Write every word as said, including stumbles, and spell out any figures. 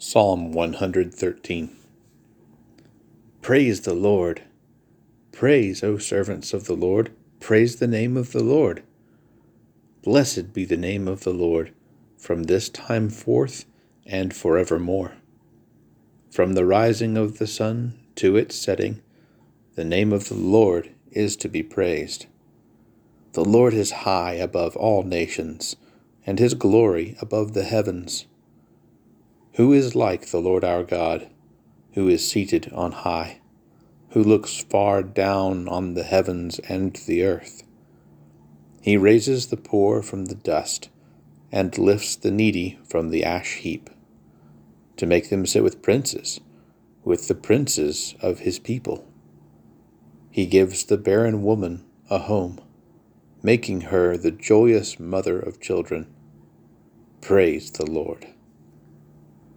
Psalm one hundred thirteen. Praise the Lord. Praise, O servants of the Lord. Praise the name of the Lord. Blessed be the name of the Lord, from this time forth and forevermore. From the rising of the sun to its setting, the name of the Lord is to be praised. The Lord is high above all nations, and his glory above the heavens. Who is like the Lord our God, who is seated on high, who looks far down on the heavens and the earth? He raises the poor from the dust, and lifts the needy from the ash heap, to make them sit with princes, with the princes of his people. He gives the barren woman a home, making her the joyous mother of children. Praise the Lord.